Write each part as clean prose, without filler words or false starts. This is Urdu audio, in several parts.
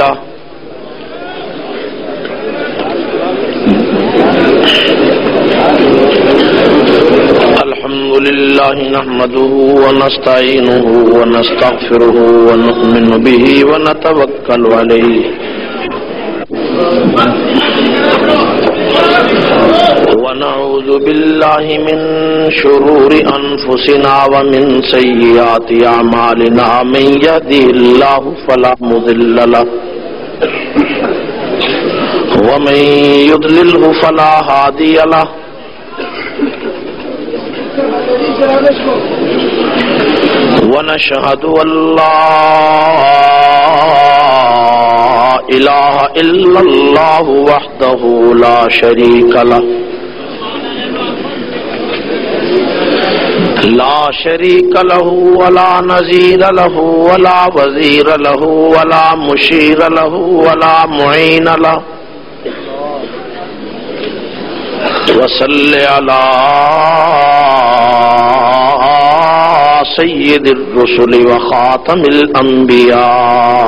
لله الحمد لله نحمده ونستعينه ونستغفره ونؤمن به ونتوكل عليه ونعوذ بالله من شرور أنفسنا ومن سيئات أعمالنا من يهده الله فلا مضل له ومن يضلله فلا هادي له ونشهد أن لا إله إلا الله وحده لا شريك له ولا نظير له ولا وزير له ولا مشير له ولا معين له وصل على سيد الرسل وخاتم الأنبياء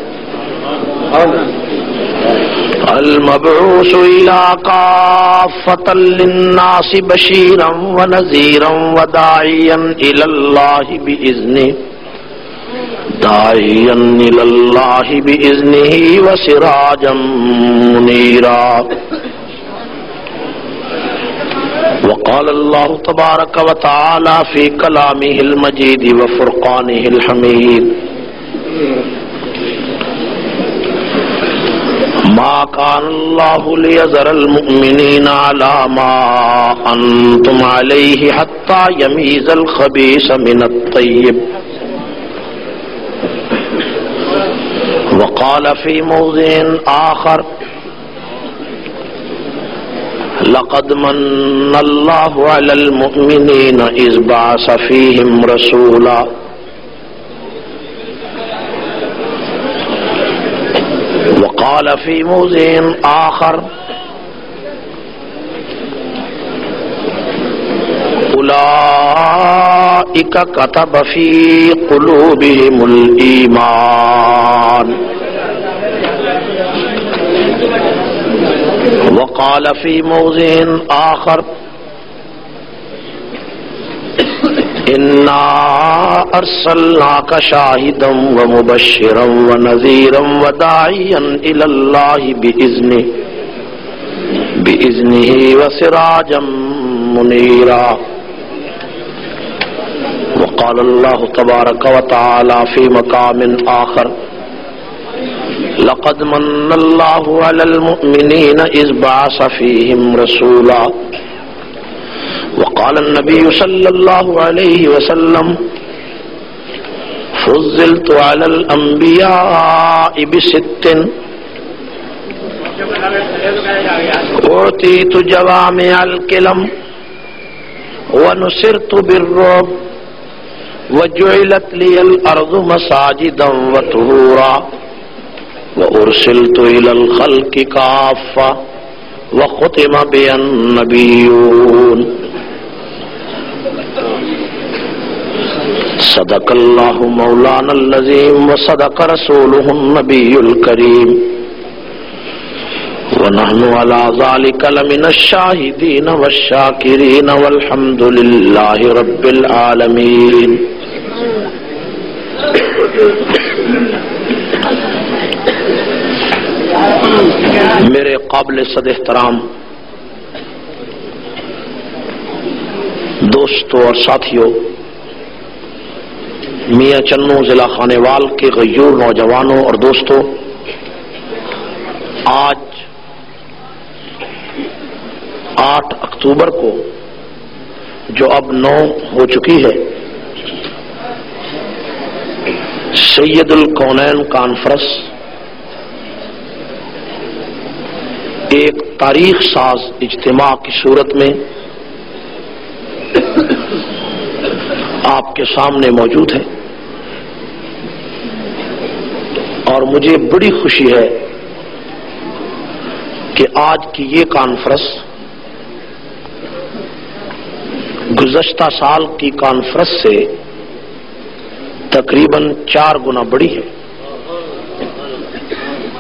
المبعوث إلى كافة للناس بشيرا ونذيرا وداعيا إلى الله بإذنه وسراجا منيرا وقال الله تبارك وتعالى في كلامه المجيد وفرقانه الحميد ما كان الله ليذر المؤمنين على ما أنتم عليه حتى يميز الخبيث من الطيب وقال في موضع آخر لقد من الله على المؤمنين إذ بعث فيهم رسولا وقال في موضع آخر أولئك كتب في قلوبهم الإيمان وقال في موضع آخر إنا أرسلناك شاهدا ومبشرا ونذيرا وداعيا إلى الله بإذنه وسراجا منيرا وقال الله تبارك وتعالى في مقام آخر لقد من الله على المؤمنين إذ بعث فيهم رسولا وقال النبي صلى الله عليه وسلم فضلت على الأنبياء بست أعطيت جوامع الكلم ونصرت بالرعب وجعلت لي الأرض مساجدا وطهورا وأرسلت إلى الخلق كافة وختم بي النبيون صدق الله مولانا العظيم وصدق رسوله النبي الكريم ونحن على ذلك لمن الشاهدين والشاكرين والحمد لله رب العالمين. میرے قابل صد احترام دوستوں اور ساتھیوں، میاں چنو ضلع خانیوال کے غیور نوجوانوں اور دوستوں، آج 8 اکتوبر کو جو اب 9 ہو چکی ہے، سید الکونین کانفرنس ایک تاریخ ساز اجتماع کی صورت میں آپ کے سامنے موجود ہے، اور مجھے بڑی خوشی ہے کہ آج کی یہ کانفرنس گزشتہ سال کی کانفرنس سے تقریباً 4 گنا بڑی ہے،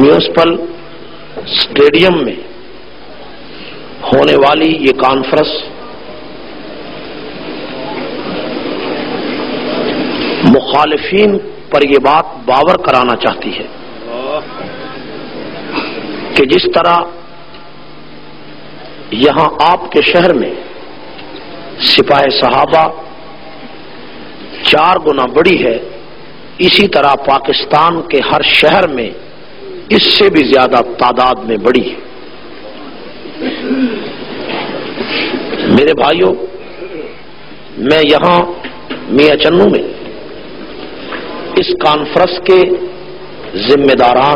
میونسپل اسٹیڈیم میں ہونے والی یہ کانفرنس مخالفین پر یہ بات باور کرانا چاہتی ہے کہ جس طرح یہاں آپ کے شہر میں سپاہ صحابہ 4 گنا بڑی ہے، اسی طرح پاکستان کے ہر شہر میں اس سے بھی زیادہ تعداد میں بڑی ہے۔ میرے بھائیوں، میں یہاں میاں چنو میں اس کانفرنس کے ذمہ داران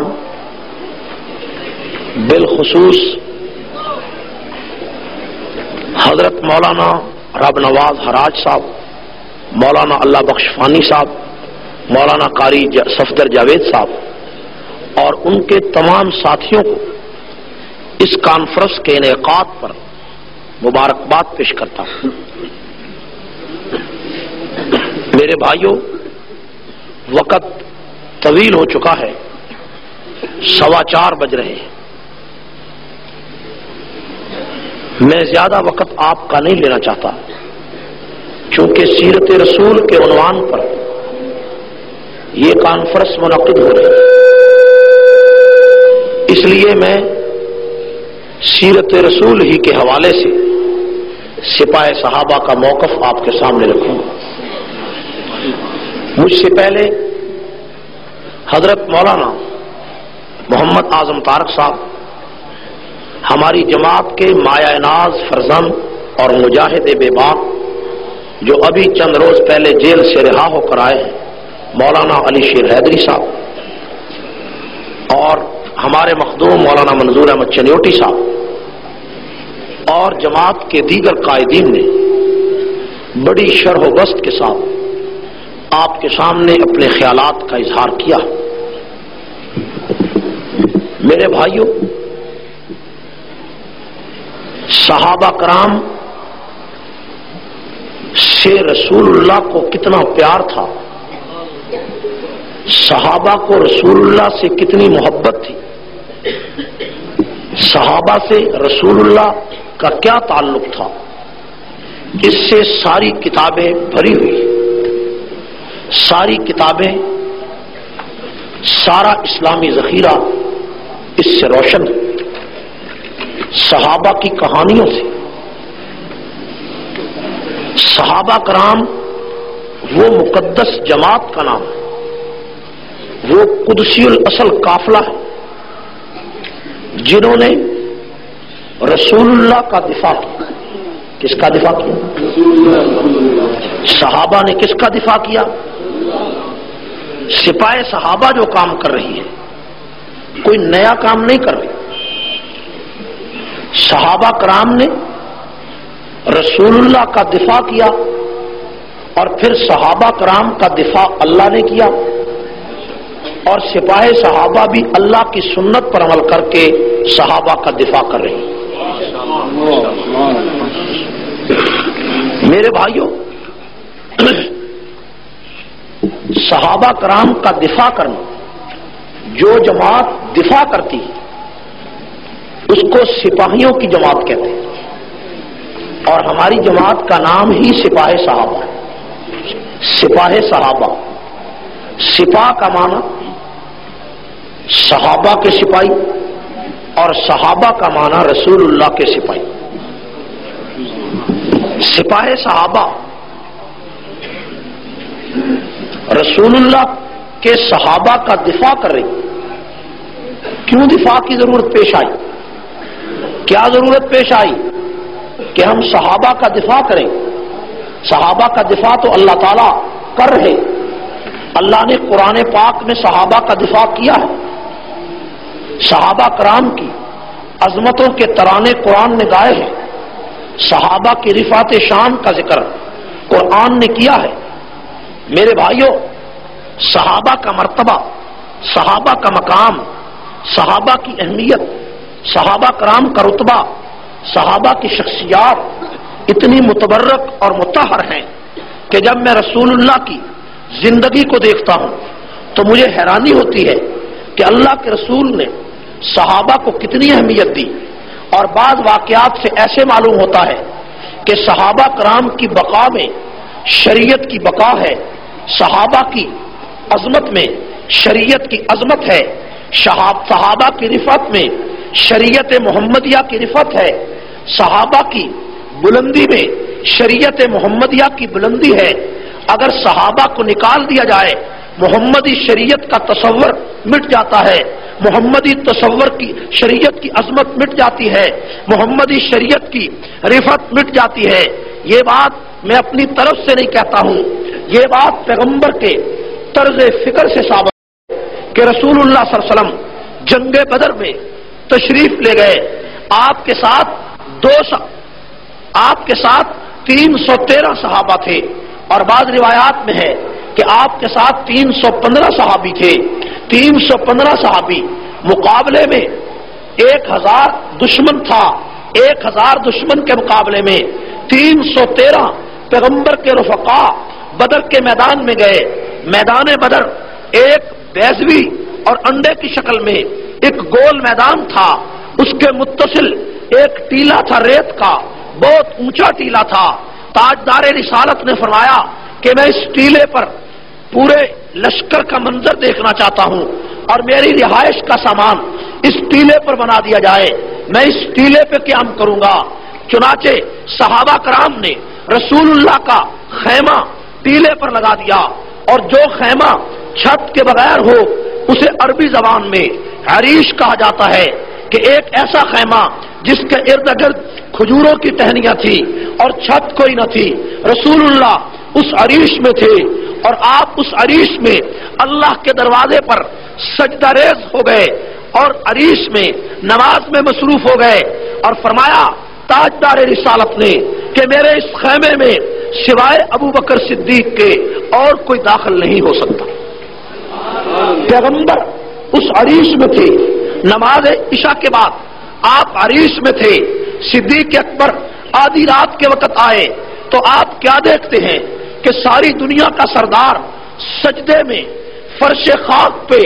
بالخصوص حضرت مولانا رب نواز حراج صاحب، مولانا اللہ بخش فانی صاحب، مولانا قاری صفدر جاوید صاحب اور ان کے تمام ساتھیوں کو اس کانفرنس کے انعقاد پر مبارکباد پیش کرتا ہوں۔ میرے بھائیوں، وقت طویل ہو چکا ہے، 4:15 بج رہے ہیں۔ میں زیادہ وقت آپ کا نہیں لینا چاہتا، چونکہ سیرت رسول کے عنوان پر یہ کانفرنس منعقد ہو رہی ہے، اس لیے میں سیرت رسول ہی کے حوالے سے سپاہ صحابہ کا موقف آپ کے سامنے رکھوں گا۔ مجھ سے پہلے حضرت مولانا محمد اعظم طارق صاحب، ہماری جماعت کے مایہ ناز فرزند اور مجاہد بے باک، جو ابھی چند روز پہلے جیل سے رہا ہو کر آئے ہیں، مولانا علی شیر حیدری صاحب، اور ہمارے مخدوم مولانا منظور احمد چنیوٹی صاحب اور جماعت کے دیگر قائدین نے بڑی شرح و بسط کے ساتھ آپ کے سامنے اپنے خیالات کا اظہار کیا۔ میرے بھائیوں، صحابہ کرام سے رسول اللہ کو کتنا پیار تھا، صحابہ کو رسول اللہ سے کتنی محبت تھی، صحابہ سے رسول اللہ کا کیا تعلق تھا، اس سے ساری کتابیں بھری ہوئی، ساری کتابیں، سارا اسلامی ذخیرہ اس سے روشن ہے۔ صحابہ کی کہانیوں سے صحابہ کرام وہ مقدس جماعت کا نام ہے، وہ قدسی الاصل قافلہ ہے جنہوں نے رسول اللہ کا دفاع کیا۔ کس کا دفاع کیا؟ صحابہ نے کس کا دفاع کیا؟ سپاہ صحابہ جو کام کر رہی ہے، کوئی نیا کام نہیں کر رہی۔ صحابہ کرام نے رسول اللہ کا دفاع کیا اور پھر صحابہ کرام کا دفاع اللہ نے کیا، اور سپاہ صحابہ بھی اللہ کی سنت پر عمل کر کے صحابہ کا دفاع کر رہی ہیں۔ میرے بھائیوں، صحابہ کرام کا دفاع کرنا، جو جماعت دفاع کرتی ہے اس کو سپاہیوں کی جماعت کہتے ہیں، اور ہماری جماعت کا نام ہی سپاہ صحابہ ہے۔ سپاہ صحابہ، سپاہ کا معنی صحابہ کے سپاہی اور صحابہ کا معنی رسول اللہ کے سپاہی۔ سپاہ صحابہ رسول اللہ کے صحابہ کا دفاع کر رہی۔ کیوں دفاع کی ضرورت پیش آئی؟ کیا ضرورت پیش آئی کہ ہم صحابہ کا دفاع کریں؟ صحابہ کا دفاع تو اللہ تعالیٰ کر رہے، اللہ نے قرآن پاک میں صحابہ کا دفاع کیا ہے۔ صحابہ کرام کی عظمتوں کے ترانے قرآن نے گائے ہیں، صحابہ کی رفعت شان کا ذکر قرآن نے کیا ہے۔ میرے بھائیوں، صحابہ کا مرتبہ، صحابہ کا مقام، صحابہ کی اہمیت، صحابہ کرام کا رتبہ، صحابہ کی شخصیات اتنی متبرک اور مطہر ہیں کہ جب میں رسول اللہ کی زندگی کو دیکھتا ہوں تو مجھے حیرانی ہوتی ہے کہ اللہ کے رسول نے صحابہ کو کتنی اہمیت دی، اور بعض واقعات سے ایسے معلوم ہوتا ہے کہ صحابہ کرام کی بقا میں شریعت کی بقا ہے، صحابہ کی عظمت میں شریعت کی عظمت ہے، صحابہ کی رفعت میں شریعت محمدیہ کی رفعت ہے، صحابہ کی بلندی میں شریعت محمدیہ کی بلندی ہے۔ اگر صحابہ کو نکال دیا جائے محمدی شریعت کا تصور مٹ جاتا ہے، محمدی تصور کی شریعت کی عظمت مٹ جاتی ہے، محمدی شریعت کی رفعت مٹ جاتی ہے۔ یہ بات میں اپنی طرف سے نہیں کہتا ہوں، یہ بات پیغمبر کے طرز فکر سے ثابت ہے کہ رسول اللہ صلی اللہ علیہ وسلم جنگ بدر میں تشریف لے گئے، آپ کے ساتھ 313 صحابہ تھے، اور بعض روایات میں ہے کہ آپ کے ساتھ 315 صحابی تھے۔ 315 صحابی مقابلے میں 1000 دشمن تھا، 1000 دشمن کے مقابلے میں 313 پیغمبر کے رفقا بدر کے میدان میں گئے۔ میدان بدر ایک بیضوی اور انڈے کی شکل میں ایک گول میدان تھا، اس کے متصل ایک ٹیلا تھا ریت کا، بہت اونچا ٹیلا تھا۔ تاجدار رسالت نے فرمایا کہ میں اس ٹیلے پر پورے لشکر کا منظر دیکھنا چاہتا ہوں اور میری رہائش کا سامان اس ٹیلے پر بنا دیا جائے، میں اس ٹیلے پہ قیام کروں گا۔ چنانچہ صحابہ کرام نے رسول اللہ کا خیمہ ٹیلے پر لگا دیا، اور جو خیمہ چھت کے بغیر ہو اسے عربی زبان میں عریش کہا جاتا ہے، کہ ایک ایسا خیمہ جس کے ارد گرد کھجوروں کی ٹہنیاں تھی اور چھت کوئی نہ تھی۔ رسول اللہ اس عریش میں تھے، اور آپ اس عریش میں اللہ کے دروازے پر سجدہ ریز ہو گئے اور عریش میں نماز میں مصروف ہو گئے، اور فرمایا تاجدار رسالت نے کہ میرے اس خیمے میں سوائے ابو بکر صدیق کے اور کوئی داخل نہیں ہو سکتا۔ پیغمبر اس عریش میں تھے، نماز عشاء کے بعد آپ عریش میں تھے، صدیق اکبر آدھی رات کے وقت آئے تو آپ کیا دیکھتے ہیں کہ ساری دنیا کا سردار سجدے میں فرش خاک پہ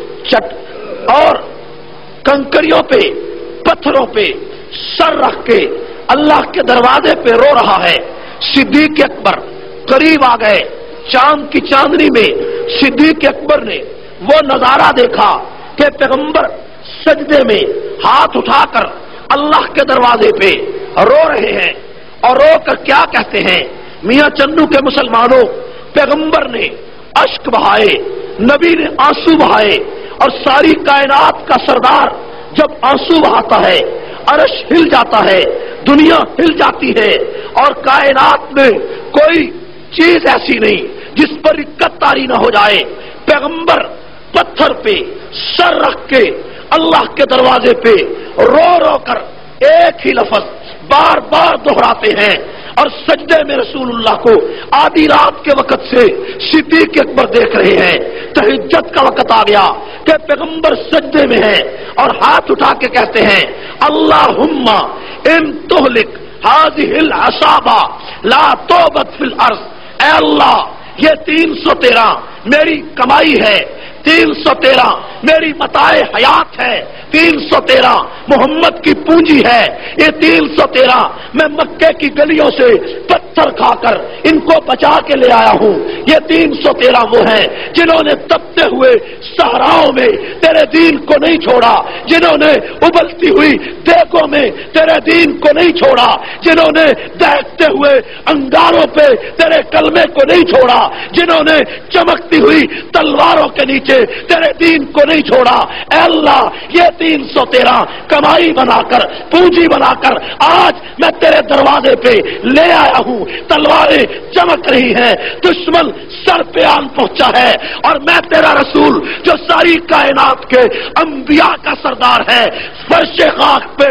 اور کنکریوں پہ پتھروں پہ سر رکھ کے اللہ کے دروازے پہ رو رہا ہے۔ صدیق اکبر قریب آ گئے، چاند کی چاندنی میں صدیق اکبر نے وہ نظارہ دیکھا کہ پیغمبر سجدے میں ہاتھ اٹھا کر اللہ کے دروازے پہ رو رہے ہیں، اور رو کر کیا کہتے ہیں؟ میاں چنو کے مسلمانوں، پیغمبر نے اشک بہائے، نبی نے آنسو بہائے، اور ساری کائنات کا سردار جب آنسو بہاتا ہے عرش ہل جاتا ہے، دنیا ہل جاتی ہے، اور کائنات میں کوئی چیز ایسی نہیں جس پر رکت طاری نہ ہو جائے۔ پیغمبر پتھر پہ سر رکھ کے اللہ کے دروازے پہ رو رو کر ایک ہی لفظ بار بار دہراتے ہیں، اور سجدے میں رسول اللہ کو آدھی رات کے وقت سے صدیق اکبر دیکھ رہے ہیں۔ تہجد کا وقت آ گیا کہ پیغمبر سجدے میں ہیں اور ہاتھ اٹھا کے کہتے ہیں اللہم ان تہلک ہذہ العصابہ لا توبت فی الارض، اے اللہ یہ 313 میری کمائی ہے، 313 میری متاع حیات ہے، 313 محمد کی پونجی ہے، یہ 313 میں مکے کی گلیوں سے پتھر کھا کر ان کو بچا کے لے آیا ہوں۔ یہ 313 وہ ہیں جنہوں نے تپتے ہوئے صحراؤں میں تیرے دین کو نہیں چھوڑا، جنہوں نے ابلتی ہوئی دیگوں میں تیرے دین کو نہیں چھوڑا، جنہوں نے دہتے ہوئے انگاروں پہ تیرے کلمے کو نہیں چھوڑا، جنہوں نے چمکتی ہوئی تلواروں کے نیچے تیرے دین کو نہیں چھوڑا۔ اے اللہ یہ 313 کمائی بنا کر پونجی بنا کر آج میں تیرے دروازے پہ لے آیا ہوں، تلواریں چمک رہی ہیں، دشمن سر پہ آن پہنچا ہے، اور میں تیرا رسول جو ساری کائنات کے انبیاء کا سردار ہے فرش خاک پہ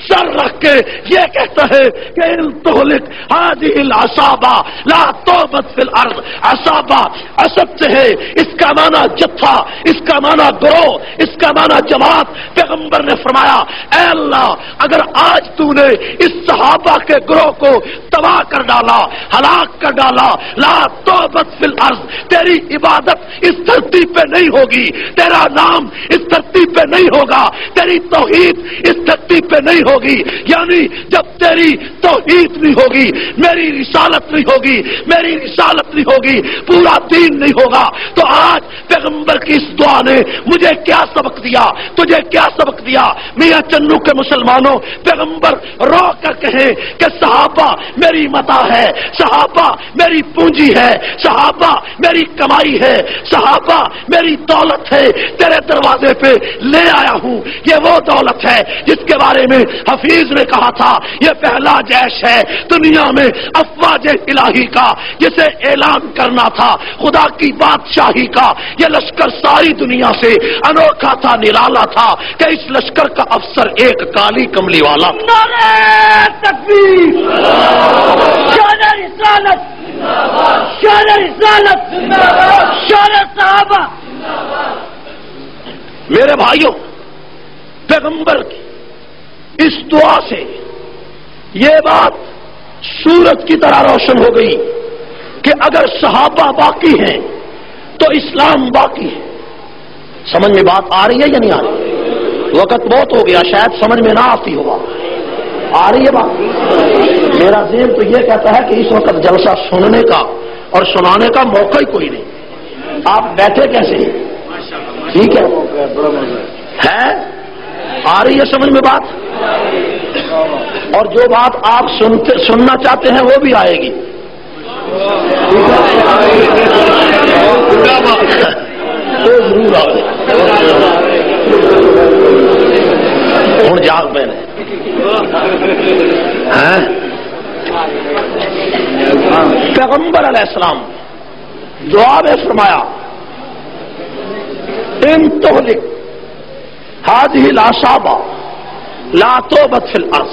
سر رکھ کے یہ کہتا ہے کہ ان تہلک هذه العصابہ لا توبت فی الارض. عصابہ عصب سے ہے، اس کا معنی جتھا، اس کا معنی گروہ، اس کا معنی جماعت. پیغمبر نے فرمایا اے اللہ اگر آج تو نے اس صحابہ کے گروہ کو تباہ کر ڈالا، ہلاک کر ڈالا، لا توبت فی الارض، تیری عبادت اس دھرتی پہ نہیں ہوگی، تیرا نام اس دھرتی پہ نہیں ہوگا، تیری توحید اس دھرتی پہ نہیں ہوگی. یعنی جب تیری توحید نہیں ہوگی، میری رسالت نہیں ہوگی، میری رسالت نہیں ہوگی، پورا دین نہیں ہوگا. تو آج پیغمبر کی اس دعا نے مجھے کیا سبق دیا، تجھے کیا سبق دیا؟ میاں چنو کے مسلمانوں، پیغمبر رو کر کہیں کہ صحابہ میری متاع ہے، صحابہ میری پونجی ہے، صحابہ میری کمائی ہے، صحابہ میری دولت ہے، تیرے دروازے پہ لے آیا ہوں. یہ وہ دولت ہے جس کے بارے میں حفیظ نے کہا تھا یہ پہلا جیش ہے دنیا میں افواج الہی کا، جسے اعلان کرنا تھا خدا کی بادشاہی کا. یہ لشکر ساری دنیا سے انوکھا تھا، نرالا تھا کہ اس لشکر کا افسر ایک کالی کملی والا. نعرہ تکبیر، شان رسالت، شان رسالت، شان صحابہ. میرے بھائیوں، پیغمبر کی اس دعا سے یہ بات سورج کی طرح روشن ہو گئی کہ اگر صحابہ باقی ہیں تو اسلام باقی ہے. سمجھ میں بات آ رہی ہے یا نہیں آ رہی؟ وقت بہت ہو گیا، شاید سمجھ میں نہ آتی ہوگا. آ رہی ہے بات؟ میرا ذہن تو یہ کہتا ہے کہ اس وقت جلسہ سننے کا اور سنانے کا موقع ہی کوئی نہیں. آپ بیٹھے کیسے ہیں؟ ٹھیک ہے، آ رہی ہے سمجھ میں بات؟ اور جو بات آپ سننا چاہتے ہیں وہ بھی آئے گی. ضرور آئے. ہوں جاگ پہ پیغمبر علیہ السلام دعا میں فرمایا ان تہلک هذه العصابہ لا توبت فی الارض.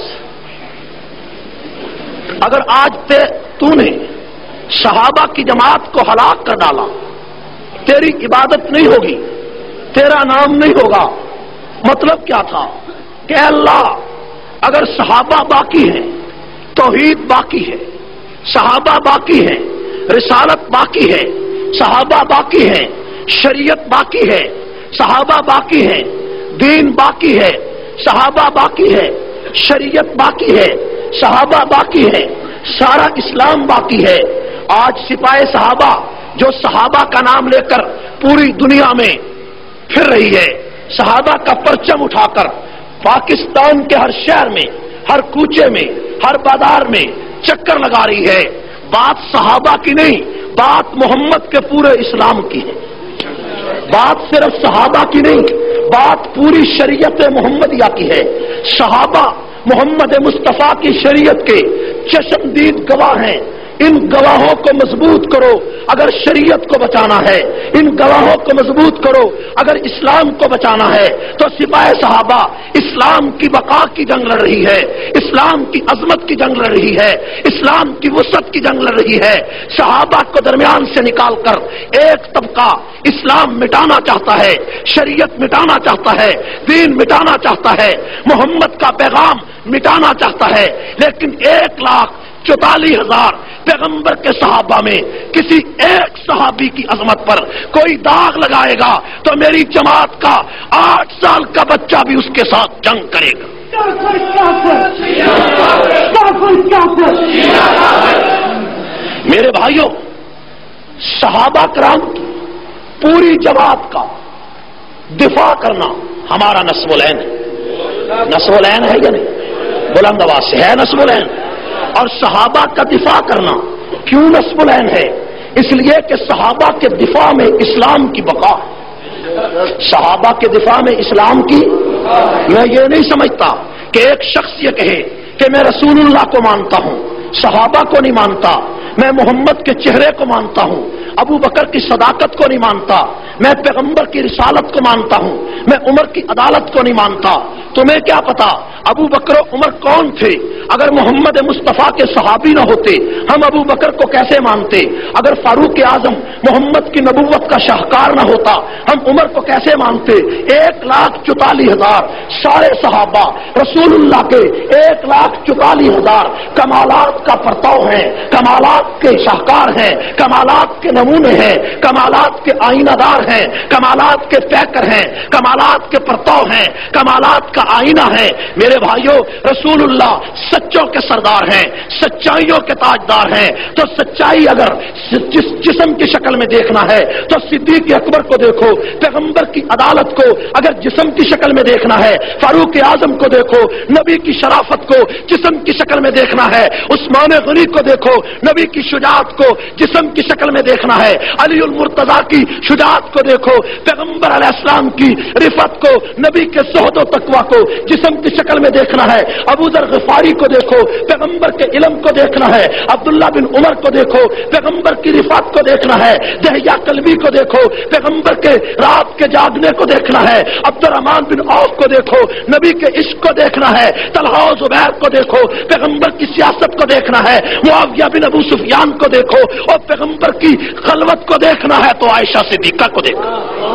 اگر آج تو نے صحابہ کی جماعت کو ہلاک کر ڈالا، تیری عبادت نہیں ہوگی، تیرا نام نہیں ہوگا. مطلب کیا تھا کہ اللہ اگر صحابہ باقی ہیں، توحید باقی ہے، صحابہ باقی ہیں، رسالت باقی ہے، صحابہ باقی ہیں، شریعت باقی ہے، صحابہ باقی ہیں، دین باقی ہے، صحابہ باقی ہے، شریعت باقی ہے، صحابہ باقی ہے، سارا اسلام باقی ہے. آج سپاہ صحابہ جو صحابہ کا نام لے کر پوری دنیا میں پھر رہی ہے، صحابہ کا پرچم اٹھا کر پاکستان کے ہر شہر میں، ہر کوچے میں، ہر بازار میں چکر لگا رہی ہے. بات صحابہ کی نہیں، بات محمد کے پورے اسلام کی ہے. بات صرف صحابہ کی نہیں، بات پوری شریعت محمدیہ کی ہے. صحابہ محمد مصطفیٰ کی شریعت کے چشمدید گواہ ہیں. ان گواہوں کو مضبوط کرو اگر شریعت کو بچانا ہے، ان گواہوں کو مضبوط کرو اگر اسلام کو بچانا ہے. تو سپاہ صحابہ اسلام کی بقا کی جنگ لڑ رہی ہے، اسلام کی عظمت کی جنگ لڑ رہی ہے، اسلام کی وسعت کی جنگ لڑ رہی ہے. صحابہ کو درمیان سے نکال کر ایک طبقہ اسلام مٹانا چاہتا ہے، شریعت مٹانا چاہتا ہے، دین مٹانا چاہتا ہے، محمد کا پیغام مٹانا چاہتا ہے. لیکن 1,44,000 پیغمبر کے صحابہ میں کسی ایک صحابی کی عظمت پر کوئی داغ لگائے گا تو میری جماعت کا 8 سال کا بچہ بھی اس کے ساتھ جنگ کرے گا. میرے بھائیوں، صحابہ کرام کی پوری جماعت کا دفاع کرنا ہمارا نصب العین ہے. نصب العین ہے یا نہیں؟ بلند آواز سے ہے نصب العین. اور صحابہ کا دفاع کرنا کیوں نصب العین ہے؟ اس لیے کہ صحابہ کے دفاع میں اسلام کی بقا. صحابہ کے دفاع میں اسلام کی. میں یہ نہیں سمجھتا کہ ایک شخص یہ کہے کہ میں رسول اللہ کو مانتا ہوں، صحابہ کو نہیں مانتا، میں محمد کے چہرے کو مانتا ہوں، ابو بکر کی صداقت کو نہیں مانتا، میں پیغمبر کی رسالت کو مانتا ہوں، میں عمر کی عدالت کو نہیں مانتا۔ تمہیں کیا پتا ابو بکر و عمر کون تھے؟ اگر محمد مصطفیٰ کے صحابی نہ ہوتے ہم ابو بکر کو کیسے مانتے؟ اگر فاروق اعظم محمد کی نبوت کا شاہکار نہ ہوتا ہم عمر کو کیسے مانتے؟ 1,44,000 سارے صحابہ رسول اللہ کے 1,44,000 کمالات کا پرتاؤ ہیں، کمالات کے شاہکار ہیں، کمالات کے نمونے ہیں، کمالات کے آئینہ دار ہیں، کمالات کے پیکر ہیں، کمالات کے پرتاؤ ہیں، کمالات کا آئینہ ہے۔ میرے بھائیوں، رسول اللہ سچوں کے سردار ہیں، سچائیوں کے تاجدار ہیں۔ تو سچائی اگر جسم کی شکل میں دیکھنا ہے تو صدیق اکبر کو دیکھو، پیغمبر کی عدالت کو اگر جسم کی شکل میں دیکھنا ہے فاروق اعظم کو دیکھو، نبی کی شرافت کو جسم کی شکل میں دیکھنا ہے عثمان غنی کو دیکھو، نبی کی شجاعت کو جسم کی شکل میں دیکھنا ہے علی المرتضیٰ کی شجاعت کو دیکھو، پیغمبر علیہ السلام کی رفت کو، نبی کے زہد و تقویٰ کو جسم کی شکل میں دیکھنا ہے، ابو ذر غفاری کو دیکھو، پیغمبر کے علم کو دیکھنا ہے، عبداللہ بن عمر کو دیکھو، پیغمبر کی رفت کو دیکھنا ہے، دہیہ کلبی کو دیکھو، پیغمبر کے رات کے جاگنے کو دیکھنا ہے، عبد الرحمن بن عوف کو دیکھو، نبی کے عشق کو دیکھنا ہے، طلحہ و زبیر کو دیکھو، پیغمبر کی سیاست کو دیکھنا ہے، معاویہ بن ابو سفیان کو دیکھو، اور پیغمبر کی خلوت کو دیکھنا ہے تو عائشہ صدیقہ کو دیکھو۔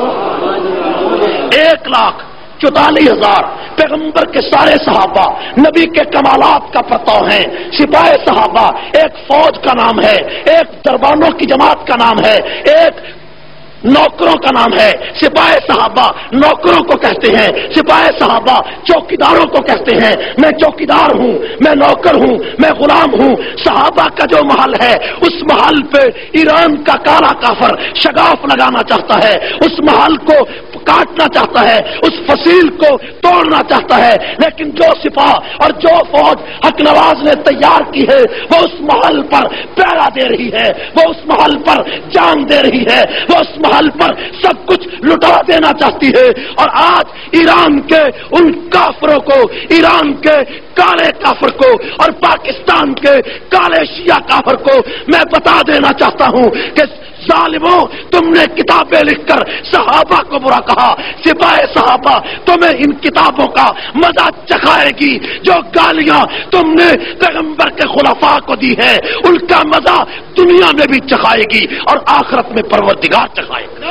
1,44,000 پیغمبر کے سارے صحابہ نبی کے کمالات کا پرتاؤ ہیں۔ سپاہ صحابہ ایک فوج کا نام ہے، ایک دربانوں کی جماعت کا نام ہے، ایک نوکروں کا نام ہے۔ سپاہ صحابہ نوکروں کو کہتے ہیں، سپاہ صحابہ چوکیداروں کو کہتے ہیں۔ میں چوکیدار ہوں، میں نوکر ہوں، میں غلام ہوں۔ صحابہ کا جو محل ہے اس محل پہ ایران کا کالا کافر شگاف لگانا چاہتا ہے، اس محل کو کاٹنا چاہتا ہے، اس فصیل کو توڑنا چاہتا ہے، لیکن جو سپاہ اور جو فوج حق نواز نے تیار کی ہے وہ اس محل پر پہرا دے رہی ہے، وہ اس محل پر جان دے رہی ہے، وہ اس محل پر سب کچھ لٹا دینا چاہتی ہے۔ اور آج ایران کے ان کافروں کو، ایران کے کالے کافر کو اور پاکستان کے کالے شیعہ کافر کو میں بتا دینا چاہتا ہوں کہ ظالموں، تم نے کتابیں لکھ کر صحابہ کو برا کہا، سپاہ صحابہ تمہیں ان کتابوں کا مزہ چکھائے گی۔ جو گالیاں تم نے پیغمبر کے خلفاء کو دی ہے ان کا مزہ دنیا میں بھی چکھائے گی اور آخرت میں پروردگار چکھائے گا۔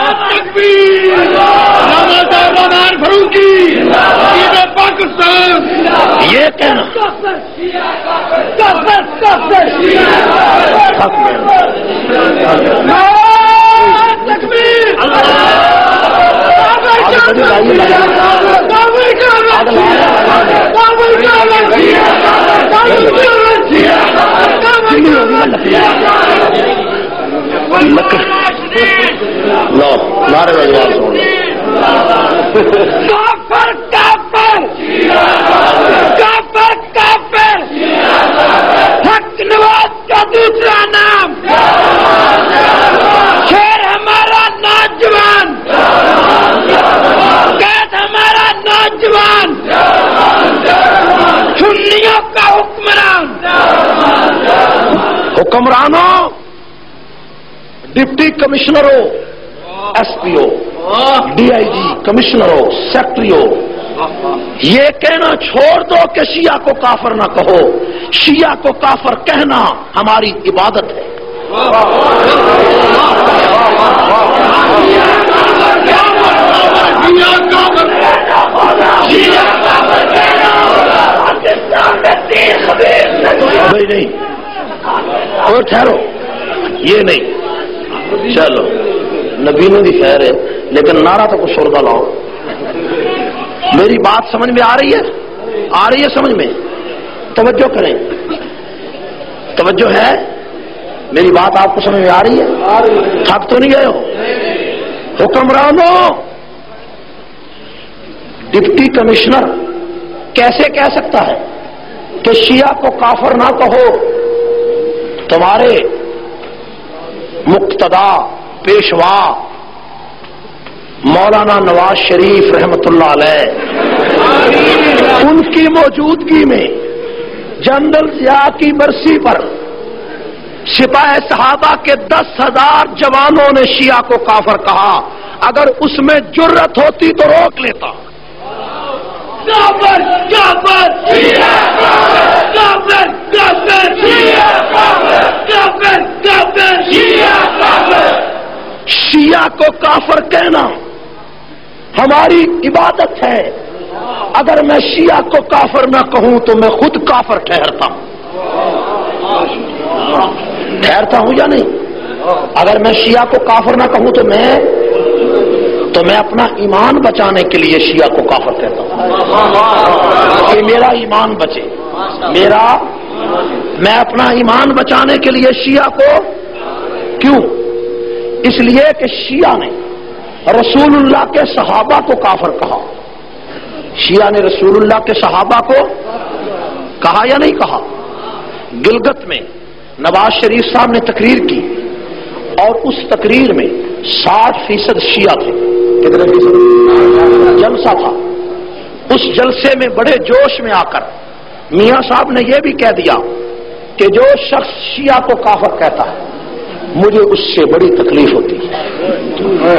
یہ کہنا نعرے بجوان سن کافر کافر کافر کافر حق نواز کا دوسرا نام، شیر ہمارا نوجوان، قید ہمارا نوجوان، سنیوں کا حکمران۔ حکمرانوں، ڈپٹی کمشنروں، S P O, D I G, کمشنروں، سیکٹریوں، یہ کہنا چھوڑ دو کہ شیعہ کو کافر نہ کہو۔ شیعہ کو کافر کہنا ہماری عبادت ہے۔ بھائی نہیں، اور ٹھہرو، یہ نہیں، چلو نبینوں کی خیر ہے لیکن نعرہ تو کچھ اور کا لاؤ۔ میری بات سمجھ میں آ رہی ہے؟ آ رہی ہے سمجھ میں؟ توجہ کریں، توجہ ہے؟ میری بات آپ کو سمجھ میں آ رہی ہے؟ تھک تو نہیں گئے ہو؟ حکمرانوں، ڈپٹی کمشنر کیسے کہہ سکتا ہے کہ شیعہ کو کافر نہ کہو؟ تمہارے مقتدا پیشوا مولانا نواز شریف رحمت اللہ علیہ، ان کی موجودگی میں جنرل ضیاء کی برسی پر سپاہ صحابہ کے 10,000 جوانوں نے شیعہ کو کافر کہا اگر اس میں جرت ہوتی تو روک لیتا. کافر کافر کافر کافر کافر کافر شیعہ کو کافر کہنا ہماری عبادت ہے. اگر میں شیعہ کو کافر نہ کہوں تو میں خود کافر ٹھہرتا ہوں. ٹھہرتا ہوں یا نہیں؟ اگر میں شیعہ کو کافر نہ کہوں تو میں اپنا ایمان بچانے کے لیے شیعہ کو کافر کہتا ہوں کہ میرا ایمان بچے. میں اپنا ایمان بچانے کے لیے شیعہ کو کیوں؟ اس لیے کہ شیعہ نے رسول اللہ کے صحابہ کو کافر کہا. شیعہ نے رسول اللہ کے صحابہ کو کہا یا نہیں کہا؟ گلگت میں نواز شریف صاحب نے تقریر کی اور اس تقریر میں 60% شیعہ تھے. کتنے فیصد؟ جلسہ تھا. اس جلسے میں بڑے جوش میں آ کر میاں صاحب نے یہ بھی کہہ دیا کہ جو شخص شیعہ کو کافر کہتا ہے مجھے اس سے بڑی تکلیف ہوتی ہے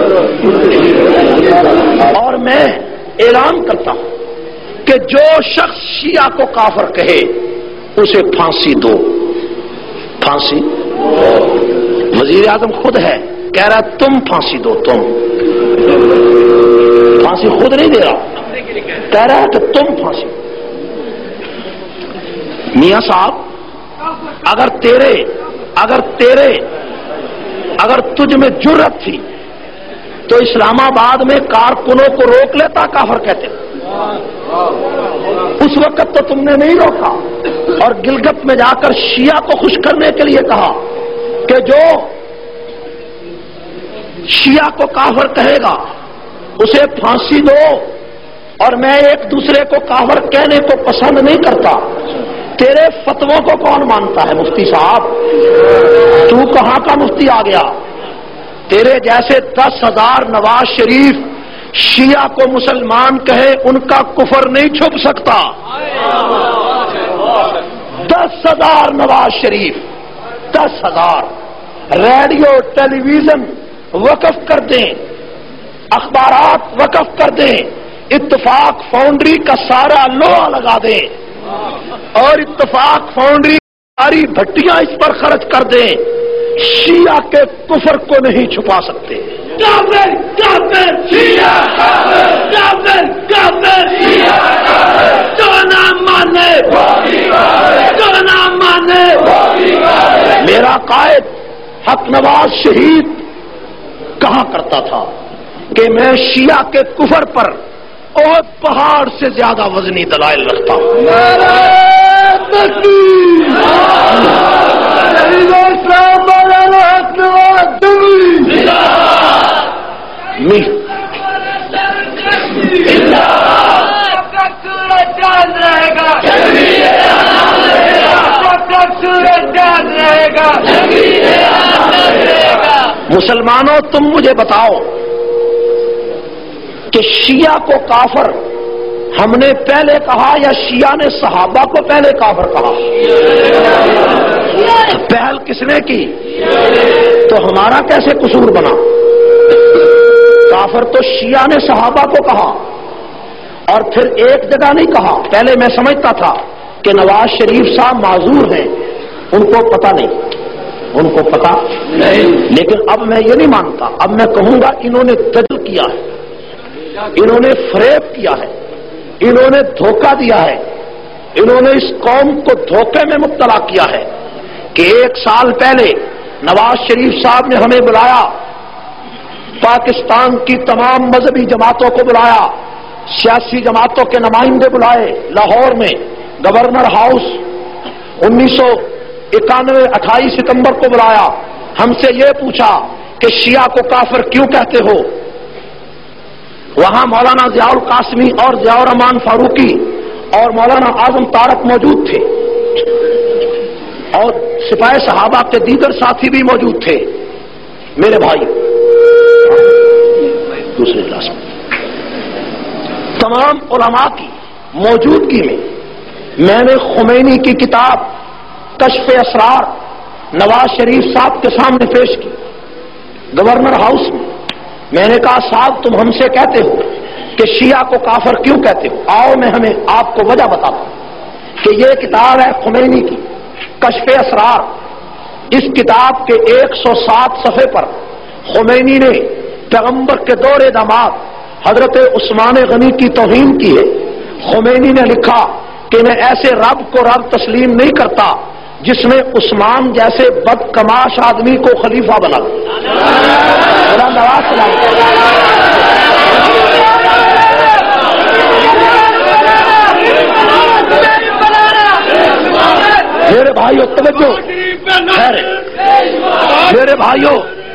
اور میں اعلان کرتا ہوں کہ جو شخص شیعہ کو کافر کہے اسے پھانسی دو. پھانسی وزیر اعظم خود ہے کہہ رہا ہے تم پھانسی دو. تم پھانسی خود نہیں دے رہا، کہہ رہا ہے کہ تم پھانسی. میاں صاحب اگر تجھ میں جرت تھی تو اسلام آباد میں کارکنوں کو روک لیتا کافر کہتے. اس وقت تو تم نے نہیں روکا اور گلگت میں جا کر شیعہ کو خوش کرنے کے لیے کہا کہ جو شیعہ کو کافر کہے گا اسے پھانسی دو. اور میں ایک دوسرے کو کافر کہنے کو پسند نہیں کرتا. تیرے فتووں کو کون مانتا ہے مفتی صاحب؟ تو کہاں کا مفتی آ گیا؟ تیرے جیسے 10,000 نواز شریف شیعہ کو مسلمان کہے ان کا کفر نہیں چھپ سکتا. 10,000 نواز شریف، 10,000 ریڈیو ٹیلی ویژن وقف کر دیں، اخبارات وقف کر دیں، اتفاق فاؤنڈری کا سارا لوہا لگا دیں اور اتفاق فاؤنڈری ساری بھٹیاں اس پر خرچ کر دیں، شیعہ کے کفر کو نہیں چھپا سکتے. کافر کافر شیعہ کافر کافر شیعہ جو نہ مانے جو نہ مانے. میرا قائد حق نواز شہید کہا کرتا تھا کہ میں شیعہ کے کفر پر اور پہاڑ سے زیادہ وزنی دلائل رکھتا ہوں. مسلمانوں تم مجھے بتاؤ کہ شیعہ کو کافر ہم نے پہلے کہا یا شیعہ نے صحابہ کو پہلے کافر کہا؟ پہل کس نے کی؟ تو ہمارا کیسے قصور بنا؟ کافر تو شیعہ نے صحابہ کو کہا اور پھر ایک جگہ نہیں کہا. پہلے میں سمجھتا تھا کہ نواز شریف صاحب معذور ہیں، ان کو پتہ نہیں، ان کو پتا نہیں، لیکن اب میں یہ نہیں مانتا. اب میں کہوں گا انہوں نے دجل کیا ہے، انہوں نے فریب کیا ہے، انہوں نے دھوکہ دیا ہے، انہوں نے اس قوم کو دھوکے میں مبتلا کیا ہے کہ 1 سال پہلے نواز شریف صاحب نے ہمیں بلایا، پاکستان کی تمام مذہبی جماعتوں کو بلایا، سیاسی جماعتوں کے نمائندے بلائے لاہور میں گورنر ہاؤس، 1991 28 ستمبر کو بلایا. ہم سے یہ پوچھا کہ شیعہ کو کافر کیوں کہتے ہو؟ وہاں مولانا ضیاء القاسمی اور ضیاء الرحمان فاروقی اور مولانا اعظم طارق موجود تھے اور سپاہی صحابہ کے دیگر ساتھی بھی موجود تھے. میرے بھائی دوسرے کلاس میں تمام علماء کی موجودگی میں نے خمینی کی کتاب کشف اسرار نواز شریف صاحب کے سامنے پیش کی. گورنر ہاؤس میں میں نے کہا صاحب تم ہم سے کہتے ہو کہ شیعہ کو کافر کیوں کہتے ہو؟ آؤ میں ہمیں آپ کو وجہ بتاتا ہوں کہ یہ کتاب ہے خمینی کی کشف اسرار. اس کتاب کے 107 صفحے پر خمینی نے پیغمبر کے دور داماد حضرت عثمان غنی کی توہین کی ہے. خمینی نے لکھا کہ میں ایسے رب کو رب تسلیم نہیں کرتا جس نے عثمان جیسے بدکماش آدمی کو خلیفہ بنا. میرے بھائیو توجہ، میرے بھائیو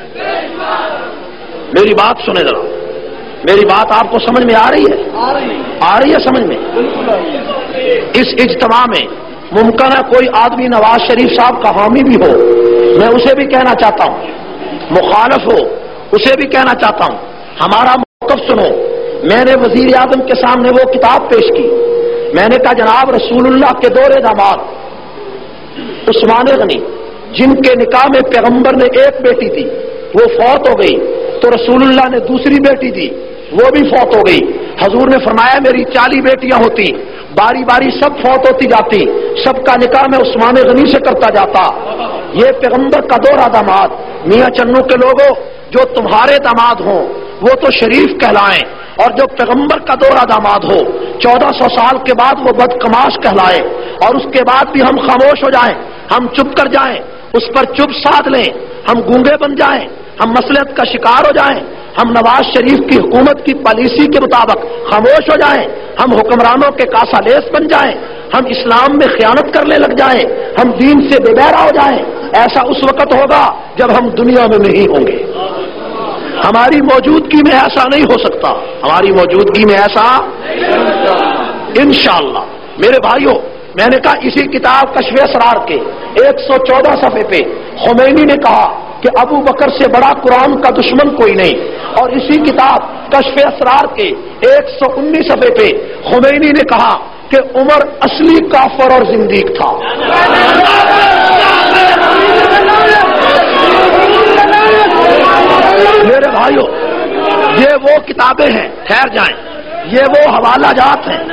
میری بات سنیں ذرا. میری بات آپ کو سمجھ میں آ رہی ہے؟ آ رہی ہے سمجھ میں؟ اس اجتماع میں ممکن ہے کوئی آدمی نواز شریف صاحب کا حامی بھی ہو، میں اسے بھی کہنا چاہتا ہوں، مخالف ہو اسے بھی کہنا چاہتا ہوں. ہمارا موقف سنو. میں نے وزیر اعظم کے سامنے وہ کتاب پیش کی. میں نے کہا جناب رسول اللہ کے دور داماد عثمان غنی جن کے نکاح میں پیغمبر نے ایک بیٹی تھی وہ فوت ہو گئی، تو رسول اللہ نے دوسری بیٹی دی وہ بھی فوت ہو گئی. حضور نے فرمایا میری 40 بیٹیاں ہوتی، باری باری سب فوت ہوتی جاتی، سب کا نکاح میں عثمان غنی سے کرتا جاتا. یہ پیغمبر کا دورہ داماد. میاں چنو کے لوگوں جو تمہارے داماد ہوں وہ تو شریف کہلائیں، اور جو پیغمبر کا دورہ داماد ہو 1400 سال کے بعد وہ بدکماش کہلائے. اور اس کے بعد بھی ہم خاموش ہو جائیں، ہم چپ کر جائیں، اس پر چپ سادھ لیں، ہم گونگے بن جائیں، ہم مصلحت کا شکار ہو جائیں، ہم نواز شریف کی حکومت کی پالیسی کے مطابق خاموش ہو جائیں، ہم حکمرانوں کے کاسا لیس بن جائیں، ہم اسلام میں خیانت کرنے لگ جائیں، ہم دین سے بے بہرا ہو جائیں، ایسا اس وقت ہوگا جب ہم دنیا میں نہیں ہوں گے. ہماری موجودگی میں ایسا نہیں ہو سکتا، ہماری موجودگی میں ایسا انشاءاللہ. میرے بھائیوں میں نے کہا اسی کتاب کشف اسرار کے 114 صفحے پہ خمینی نے کہا کہ ابو بکر سے بڑا قرآن کا دشمن کوئی نہیں. اور اسی کتاب کشف اسرار کے 119 صفحے پہ خمینی نے کہا کہ عمر اصلی کافر اور زندیق تھا. میرے بھائیوں یہ وہ کتابیں ہیں، ٹھہر جائیں، یہ وہ حوالہ جات ہیں.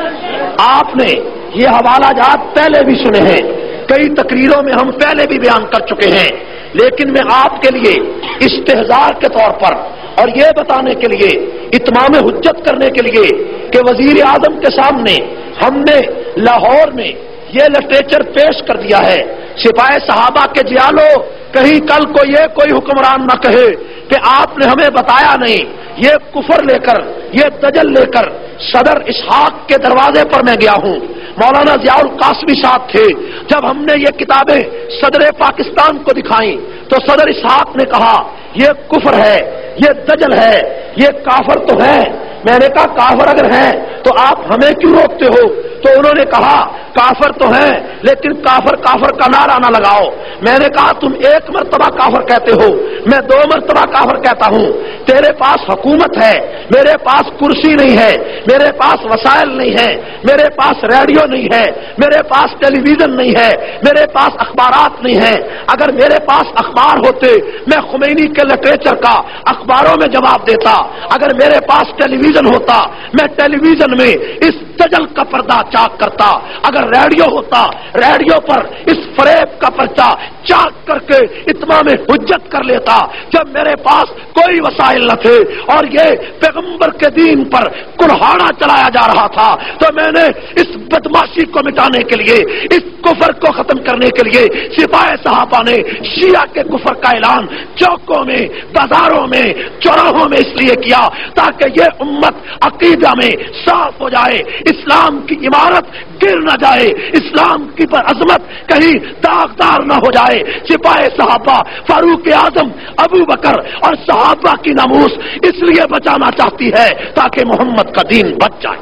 آپ نے یہ حوالہ جات پہلے بھی سنے ہیں، کئی تقریروں میں ہم پہلے بھی بیان کر چکے ہیں، لیکن میں آپ کے لیے استحضار کے طور پر اور یہ بتانے کے لیے، اتمام حجت کرنے کے لیے کہ وزیر اعظم کے سامنے ہم نے لاہور میں یہ لٹریچر پیش کر دیا ہے. سپاہی صحابہ کے جیالو کہیں کل کو یہ کوئی حکمران نہ کہے کہ آپ نے ہمیں بتایا نہیں. یہ کفر لے کر، یہ دجل لے کر صدر اسحاق کے دروازے پر میں گیا ہوں. مولانا ضیاء القاسمی صاحب تھے. جب ہم نے یہ کتابیں صدر پاکستان کو دکھائیں تو صدر اسحاق نے کہا یہ کفر ہے، یہ دجل ہے، یہ کافر تو ہے. میں نے کہا کافر اگر ہیں تو آپ ہمیں کیوں روکتے ہو؟ تو انہوں نے کہا کافر تو ہیں لیکن کافر کافر کا نعرہ نہ لگاؤ. میں نے کہا تم ایک مرتبہ کافر کہتے ہو، میں 2 مرتبہ کافر کہتا ہوں. تیرے پاس حکومت ہے، میرے پاس کرسی نہیں ہے، میرے پاس وسائل نہیں ہے، میرے پاس ریڈیو نہیں ہے، میرے پاس ٹیلی ویژن نہیں ہے، میرے پاس اخبارات نہیں ہیں. اگر میرے پاس اخبار ہوتے میں خمینی کے لٹریچر کا اخباروں میں جواب دیتا. اگر میرے پاس ٹیلی ویژن ہوتا میں ٹیلی ویژن میں اس دجل کا پردہ چاک کرتا. اگر ریڈیو ہوتا ریڈیو پر اس فریب کا پرچہ چاک کر کے اتمام حجت کر لیتا. جب میرے پاس کوئی وسائل نہ تھے اور یہ پیغمبر کے دین پر کلہاڑا چلایا جا رہا تھا تو میں نے اس بدماشی کو مٹانے کے لیے، اس کفر کو ختم کرنے کے لیے سپاہی صحابہ نے شیعہ کے کفر کا اعلان چوکوں میں، بازاروں میں، چوراہوں میں اس لیے کیا تاکہ یہ امت عقیدہ میں صاف ہو جائے، اسلام کی عمارت گر نہ جائے، اسلام کی پر عظمت کہیں داغدار نہ ہو جائے. سپاہی صحابہ فاروق اعظم، ابو بکر اور صحابہ کی ناموس اس لیے بچانا چاہتی ہے تاکہ محمد کا دین بچ جائے.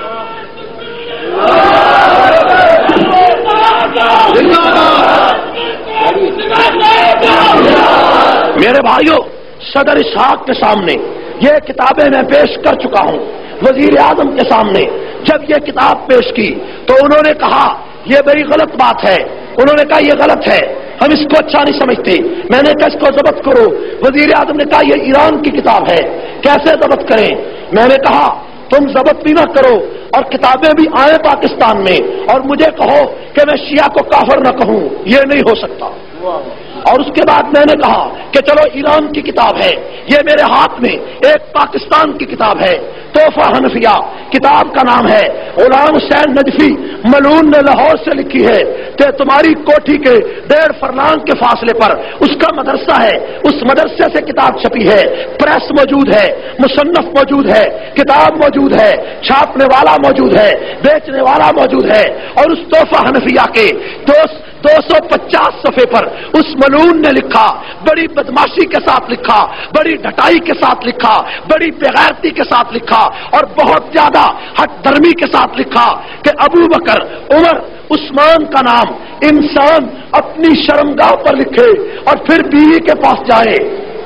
میرے بھائیوں صدر اسحاق کے سامنے یہ کتابیں میں پیش کر چکا ہوں. وزیر اعظم کے سامنے جب یہ کتاب پیش کی تو انہوں نے کہا یہ بڑی غلط بات ہے. انہوں نے کہا یہ غلط ہے، ہم اس کو اچھا نہیں سمجھتے. میں نے کہا اس کو ضبط کرو. وزیر اعظم نے کہا یہ ایران کی کتاب ہے، کیسے ضبط کریں؟ میں نے کہا تم ضبط بھی نہ کرو اور کتابیں بھی آئیں پاکستان میں اور مجھے کہو کہ میں شیعہ کو کافر نہ کہوں، یہ نہیں ہو سکتا۔ اور اس کے بعد میں نے کہا کہ چلو ایران کی کتاب ہے، یہ میرے ہاتھ میں ایک پاکستان کی کتاب ہے، تحفہ حنفیہ، کتاب کا نام ہے، غلام حسین نجفی ملعون نے لاہور سے لکھی ہے کہ تمہاری کوٹھی کے 1.5 فرلانگ کے فاصلے پر اس کا مدرسہ ہے، اس مدرسے سے کتاب چھپی ہے، پریس موجود ہے، مصنف موجود ہے، کتاب موجود ہے، چھاپنے والا موجود ہے، بیچنے والا موجود ہے، اور اس تحفہ حنفیہ کے 250 صفحے پر اس ملعون نے لکھا، بڑی بدماشی کے ساتھ لکھا، بڑی ڈھٹائی کے ساتھ لکھا، بڑی بےغیرتی کے ساتھ لکھا اور بہت زیادہ حق درمی کے ساتھ لکھا کہ ابو بکر، عمر، عثمان کا نام انسان اپنی شرمگاہ پر لکھے اور پھر بیوی کے پاس جائے۔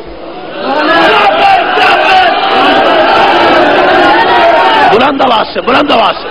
بلند آواز سے، بلند آواز سے۔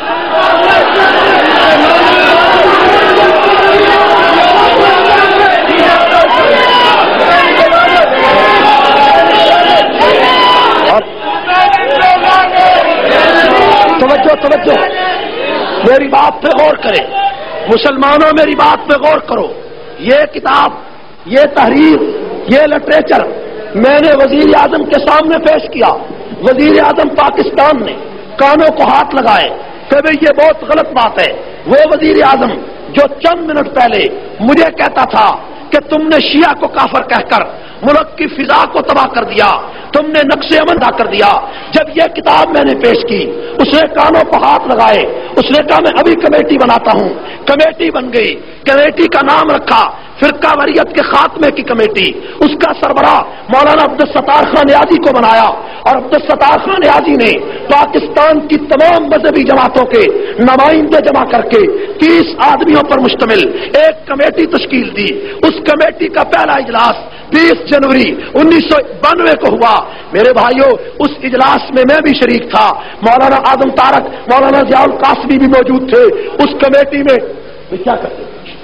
توجہ، میری بات پہ غور کریں مسلمانوں، میری بات پہ غور کرو۔ یہ کتاب، یہ تحریر، یہ لٹریچر میں نے وزیر اعظم کے سامنے پیش کیا۔ وزیر اعظم پاکستان نے کانوں کو ہاتھ لگائے کہ بھئی یہ بہت غلط بات ہے۔ وہ وزیر اعظم جو چند منٹ پہلے مجھے کہتا تھا کہ تم نے شیعہ کو کافر کہہ کر ملک کی فضا کو تباہ کر دیا، تم نے نقش امن ادا کر دیا، جب یہ کتاب میں نے پیش کی اس نے کانوں کو ہاتھ لگائے، اس نے کہا میں ابھی کمیٹی بناتا ہوں۔ کمیٹی بن گئی، کمیٹی کا نام رکھا فرقہ واریت کے خاتمے کی کمیٹی۔ اس کا سربراہ مولانا عبدالستار خان نیازی کو بنایا اور عبدالستار خان نیازی نے پاکستان کی تمام مذہبی جماعتوں کے نمائندے جمع کر کے 30 آدمیوں پر مشتمل ایک کمیٹی تشکیل دی۔ اس کمیٹی کا پہلا اجلاس 20 جنوری 1992 کو ہوا۔ میرے بھائیوں، اس اجلاس میں میں بھی شریک تھا، مولانا اعظم تارک، مولانا ضیاء القاسمی بھی موجود تھے۔ اس کمیٹی میں کیا کرتے،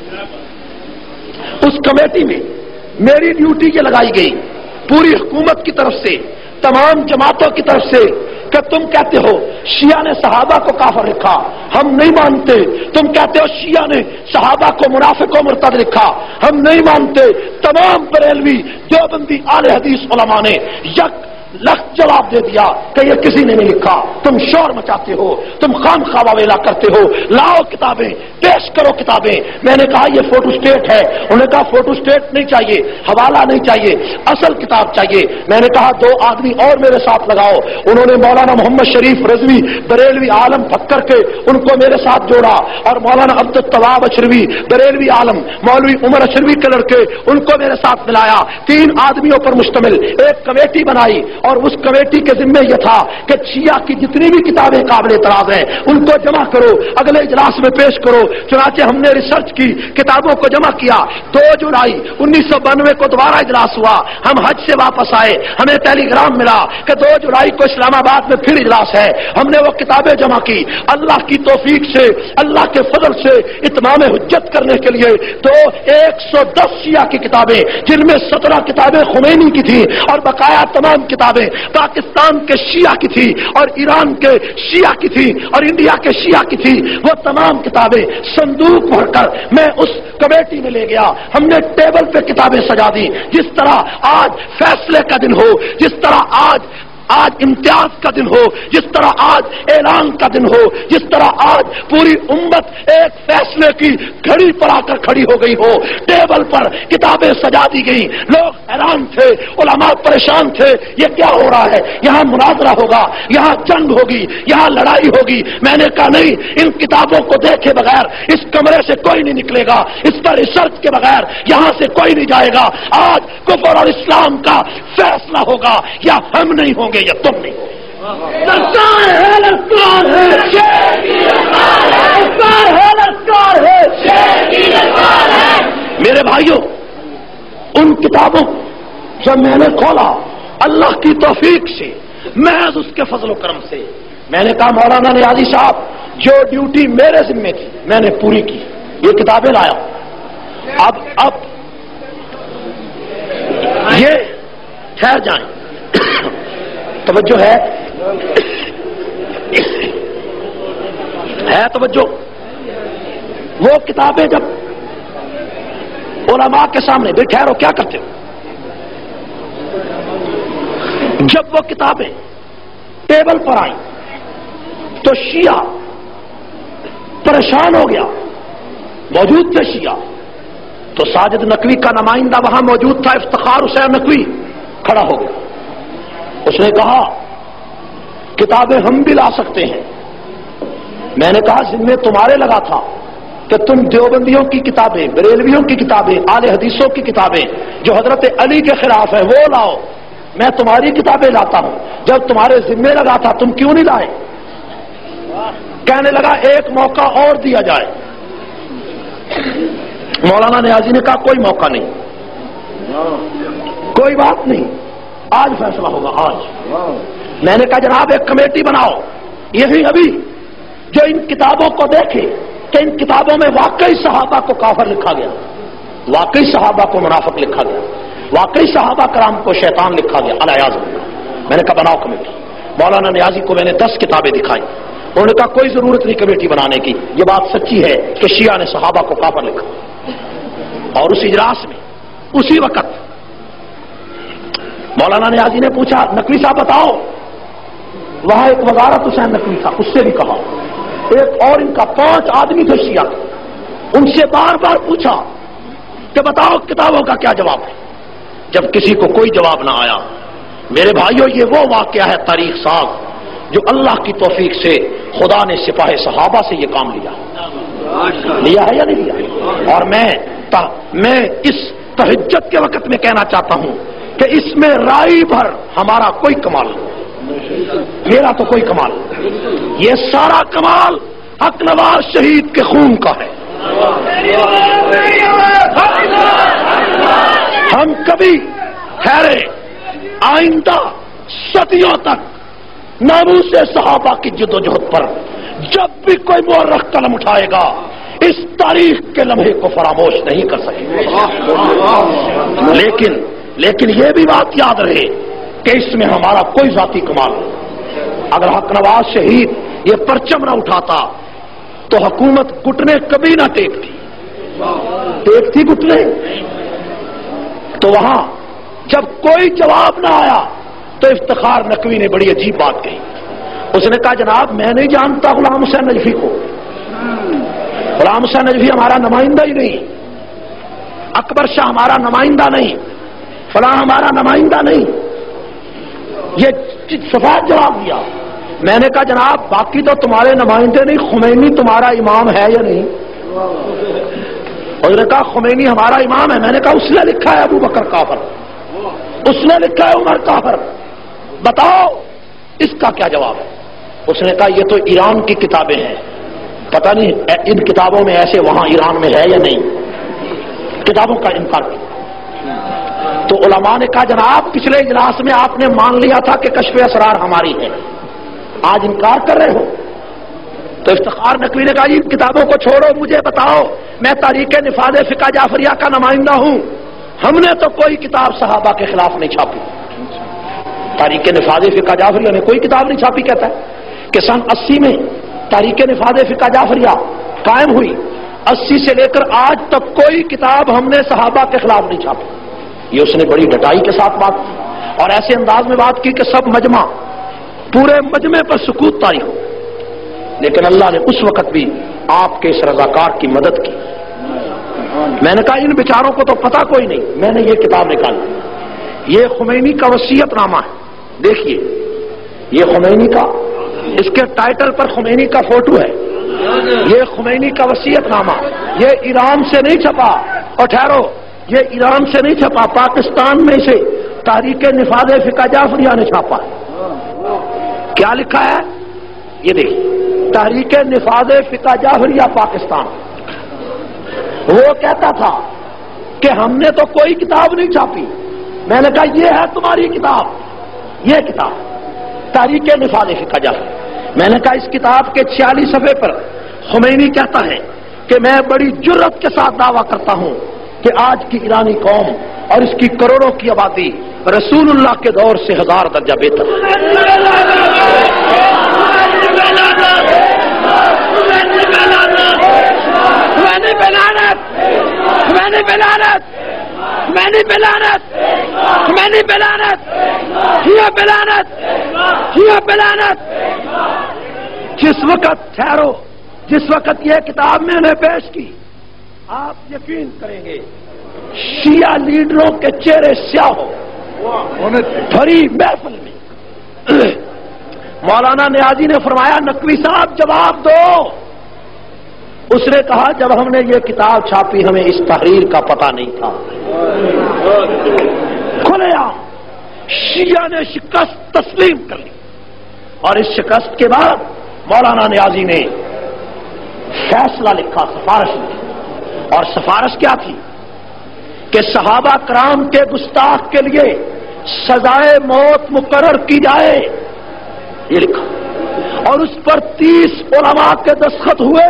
اس کمیٹی میں میری ڈیوٹی یہ لگائی گئی پوری حکومت کی طرف سے، تمام جماعتوں کی طرف سے کہ تم کہتے ہو شیعہ نے صحابہ کو کافر لکھا، ہم نہیں مانتے۔ تم کہتے ہو شیعہ نے صحابہ کو منافق و مرتد لکھا، ہم نہیں مانتے۔ تمام بریلوی دیوبندی اہل حدیث علماء نے یک لخت جواب دے دیا کہ یہ کسی نے نہیں لکھا، تم شور مچاتے ہو، تم خام خواہ ویلا کرتے ہو، لاؤ کتابیں، پیش کرو کتابیں۔ میں نے کہا یہ فوٹو سٹیٹ ہے، انہوں نے کہا فوٹو سٹیٹ نہیں چاہیے، حوالہ نہیں چاہیے، اصل کتاب چاہیے۔ میں نے کہا 2 آدمی اور میرے ساتھ لگاؤ۔ انہوں نے مولانا محمد شریف رضوی بریلوی عالم پکر کے ان کو میرے ساتھ جوڑا اور مولانا عبدالتواب اشروی بریلوی عالم، مولوی عمر اشروی کے لڑکے، ان کو میرے ساتھ ملایا۔ 3 آدمیوں پر مشتمل ایک کمیٹی بنائی اور اس کمیٹی کے ذمہ یہ تھا کہ شیعہ کی جتنی بھی کتابیں قابل اعتراض ہیں ان کو جمع کرو، اگلے اجلاس میں پیش کرو۔ چنانچہ ہم نے ریسرچ کی، کتابوں کو جمع کیا۔ 2 جولائی 1992 کو دوبارہ اجلاس ہوا، ہم حج سے واپس آئے، ہمیں ٹیلی گرام ملا کہ 2 جولائی کو اسلام آباد میں پھر اجلاس ہے۔ ہم نے وہ کتابیں جمع کی، اللہ کی توفیق سے، اللہ کے فضل سے اتمام حجت کرنے کے لیے تو 110 شیعہ کی کتابیں، جن میں 17 کتابیں خمینی کی تھی اور بقایا تمام کتابیں پاکستان کے شیعہ کی تھی اور ایران کے شیعہ کی تھی اور انڈیا کے شیعہ کی تھی، وہ تمام کتابیں صندوق بھر کر میں اس کمیٹی میں لے گیا۔ ہم نے ٹیبل پہ کتابیں سجا دی، جس طرح آج فیصلے کا دن ہو، جس طرح آج امتیاز کا دن ہو، جس طرح آج اعلان کا دن ہو، جس طرح آج پوری امت ایک فیصلے کی گھڑی پر آ کر کھڑی ہو گئی ہو۔ ٹیبل پر کتابیں سجا دی گئی، لوگ حیران تھے، علماء پریشان تھے، یہ کیا ہو رہا ہے؟ یہاں مناظرہ ہوگا، یہاں جنگ ہوگی، یہاں لڑائی ہوگی۔ میں نے کہا نہیں، ان کتابوں کو دیکھے بغیر اس کمرے سے کوئی نہیں نکلے گا، اس پر ریسرچ کے بغیر یہاں سے کوئی نہیں جائے گا۔ آج کفر اور اسلام کا فیصلہ ہوگا، یا ہم نہیں ہوں گے یا تم نہیں ہو۔ میرے بھائیوں، ان کتابوں جب میں نے کھولا اللہ کی توفیق سے، محض اس کے فضل و کرم سے، میں نے کہا مولانا نیازی صاحب جو ڈیوٹی میرے ذمہ تھی میں نے پوری کی، یہ کتابیں لایا۔ اب یہ ٹھہر جائیں، توجہ ہے توجہ؟ وہ کتابیں جب علماء کے سامنے بھی ٹھہرو کیا کرتے ہو؟ جب وہ کتابیں ٹیبل پر آئیں تو شیعہ پریشان ہو گیا، موجود تھے شیعہ، تو ساجد نقوی کا نمائندہ وہاں موجود تھا، افتخار حسین نقوی کھڑا ہو گیا، اس نے کہا کتابیں ہم بھی لا سکتے ہیں۔ میں نے کہا ذمہ تمہارے لگا تھا کہ تم دیوبندیوں کی کتابیں، بریلویوں کی کتابیں، اہل حدیثوں کی کتابیں جو حضرت علی کے خلاف ہیں وہ لاؤ، میں تمہاری کتابیں لاتا ہوں۔ جب تمہارے ذمہ لگا تھا تم کیوں نہیں لائے؟ کہنے لگا ایک موقع اور دیا جائے۔ مولانا نیازی نے کہا کوئی موقع نہیں، کوئی بات نہیں، آج فیصلہ ہوگا آج۔ میں نے کہا جناب ایک کمیٹی بناؤ، یہی ابھی جو ان کتابوں کو دیکھے کہ ان کتابوں میں واقعی صحابہ کو کافر لکھا گیا، واقعی صحابہ کو منافق لکھا گیا، واقعی صحابہ کرام کو شیطان لکھا گیا، الیاذ باللہ۔ میں نے کہا بناؤ کمیٹی۔ مولانا نیازی کو میں نے 10 کتابیں دکھائی، انہوں نے کہا کوئی ضرورت نہیں کمیٹی بنانے کی، یہ بات سچی ہے کہ شیعہ نے صحابہ کو کافر لکھا۔ اور اس اجلاس میں اسی وقت مولانا نیازی نے پوچھا نقوی صاحب بتاؤ، وہاں ایک وزارت حسین نقوی تھا، اس سے بھی کہا، ایک اور ان کا 5 آدمی تھے شیعہ، ان سے بار بار پوچھا کہ بتاؤ کتابوں کا کیا جواب ہے۔ جب کسی کو کوئی جواب نہ آیا، میرے بھائیوں یہ وہ واقعہ ہے تاریخ ساز جو اللہ کی توفیق سے خدا نے سپاہ صحابہ سے یہ کام لیا ہے یا نہیں لیا؟ اور میں اس تہجد کے وقت میں کہنا چاہتا ہوں کہ اس میں رائی بھر ہمارا کوئی کمال نہیں، میرا تو کوئی کمال نہیں، یہ سارا کمال حق نواز شہید کے خون کا ہے۔ ہم کبھی ٹھہرے آئندہ صدیوں تک ناموس صحابہ کی جدوجہد پر جب بھی کوئی مورخ قلم اٹھائے گا اس تاریخ کے لمحے کو فراموش نہیں کر سکے گا۔ لیکن یہ بھی بات یاد رہے کہ اس میں ہمارا کوئی ذاتی کمال نہیں۔ اگر حق نواز شہید یہ پرچم نہ اٹھاتا تو حکومت گھٹنے کبھی نہ ٹیکتی گھٹنے۔ تو وہاں جب کوئی جواب نہ آیا تو افتخار نقوی نے بڑی عجیب بات کہی، اس نے کہا جناب میں نہیں جانتا غلام حسین نجفی کو، غلام حسین نجفی ہمارا نمائندہ ہی نہیں، اکبر شاہ ہمارا نمائندہ نہیں، فلاں ہمارا نمائندہ نہیں، یہ صفات جواب دیا۔ میں نے کہا جناب باقی تو تمہارے نمائندے نہیں، خمینی تمہارا امام ہے یا نہیں؟ اس نے کہا خمینی ہمارا امام ہے۔ میں نے کہا اس نے لکھا ہے ابو بکر کافر، اس نے لکھا ہے عمر کافر، بتاؤ اس کا کیا جواب ہے؟ اس نے کہا یہ تو ایران کی کتابیں ہیں، پتہ نہیں ان کتابوں میں ایسے وہاں ایران میں ہے یا نہیں، کتابوں کا انکار کیا۔ تو علماء نے کہا جناب پچھلے اجلاس میں آپ نے مان لیا تھا کہ کشف اسرار ہماری ہے، آج انکار کر رہے ہو؟ تو افتخار نقوی نے کہا ان کتابوں کو چھوڑو، مجھے بتاؤ، میں تاریخ نفاذ فقہ جعفریہ کا نمائندہ ہوں، ہم نے تو کوئی کتاب صحابہ کے خلاف نہیں چھاپی، تاریخ نفاذ فقہ جعفریہ نے کوئی کتاب نہیں چھاپی۔ کہتا ہے کہ سن 80 میں تاریخ نفاذ فقہ جعفریہ قائم ہوئی، 80 سے لے کر آج تک کوئی کتاب ہم نے صحابہ کے خلاف نہیں چھاپی۔ یہ اس نے بڑی ڈٹائی کے ساتھ بات کی اور ایسے انداز میں بات کی کہ سب مجمع، پورے مجمع پر سکوت طاری ہو، لیکن اللہ نے اس وقت بھی آپ کے اس رضاکار کی مدد کی۔ میں نے کہا ان بیچاروں کو تو پتہ کوئی نہیں، میں نے یہ کتاب نکالی، یہ خمینی کا وصیت نامہ ہے، دیکھیے یہ خمینی کا، اس کے ٹائٹل پر خمینی کا فوٹو ہے، یہ خمینی کا وصیت نامہ، یہ ایران سے نہیں چھپا، اور ٹھہرو یہ ایران سے نہیں چھپا، پاکستان میں سے تاریخ نفاذ فقہ جعفریہ نے چھاپا ہے۔ کیا لکھا ہے یہ دیکھیے، تحریک نفاذ فقہ جعفریہ پاکستان۔ وہ کہتا تھا کہ ہم نے تو کوئی کتاب نہیں چھاپی، میں نے کہا یہ ہے تمہاری کتاب، یہ کتاب تحریک نفاذ فقہ جعفریہ۔ میں نے کہا اس کتاب کے 46 صفحے پر خمینی کہتا ہے کہ میں بڑی جرأت کے ساتھ دعویٰ کرتا ہوں کہ آج کی ایرانی قوم اور اس کی کروڑوں کی آبادی رسول اللہ کے دور سے 1000 درجہ بہتر ہے۔ جس وقت ٹھہرو، جس وقت یہ کتاب میں نے پیش کی، آپ یقین کریں گے شیعہ لیڈروں کے چہرے سیاہ ہو بھری محفل میں۔ مولانا نیازی نے فرمایا نقوی صاحب جواب دو۔ اس نے کہا جب ہم نے یہ کتاب چھاپی ہمیں اس تحریر کا پتہ نہیں تھا۔ کھلے عام شیعہ نے شکست تسلیم کر لی، اور اس شکست کے بعد مولانا نیازی نے فیصلہ لکھا، سفارش لکھی، اور سفارش کیا تھی کہ صحابہ کرام کے گستاخ کے لیے سزائے موت مقرر کی جائے، یہ لکھا، اور اس پر 30 علماء کے دستخط ہوئے۔